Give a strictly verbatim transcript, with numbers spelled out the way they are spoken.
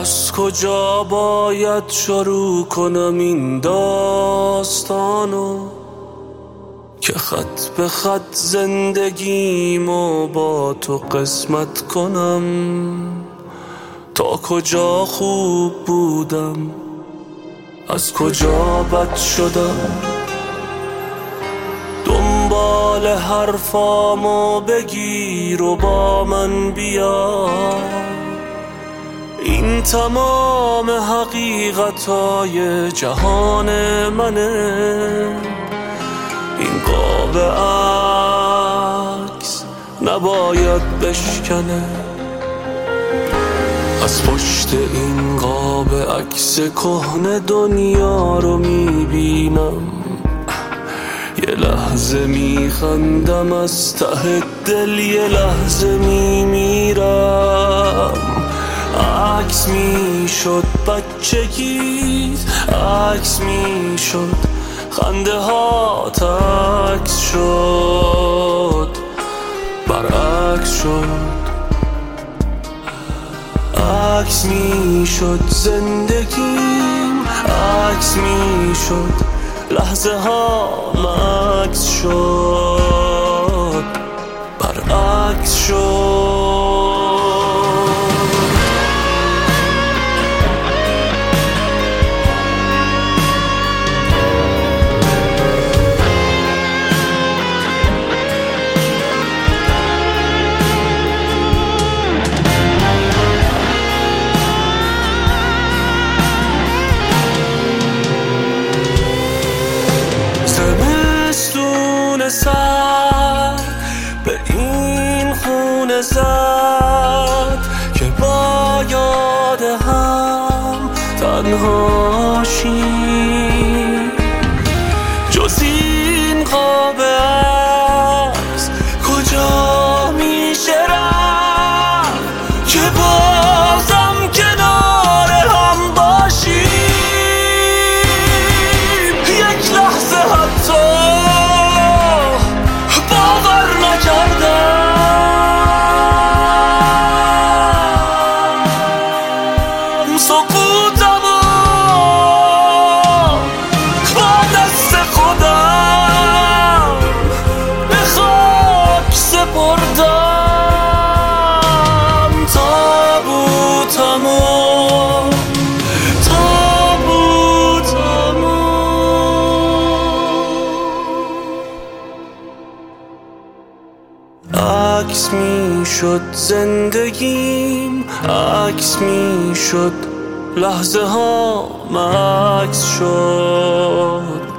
از کجا باید شروع کنم این داستانو که خط به خط زندگیمو با تو قسمت کنم؟ تا کجا خوب بودم، از کجا بد شدم؟ دنبال حرفامو بگیر و با من بیا، این تمام حقیقتای جهان منه. این قاب عکس نباید بشکنه، از پشت این قاب عکس کهنه دنیا رو میبینم. یه لحظه میخندم از ته دل، یه لحظه میمیرم. عکس میشد بچگیت، عکس میشد خنده هات، عکس شد برعکس شد. عکس میشد زندگیم، عکس میشد لحظه ها، عکس شد برعکس شد. سر به این خونه زد که با یاد هم تنهاشیم. جز این قاب عکس کجا میشه رفت که بازم کنار هم باشیم؟ یک لحظه حتی سقوطمو با دست خودم به خاک سپردم. تابوتمو تابوتمو عکس میشد زندگیم، عکس میشد لحظه ها، عکس شد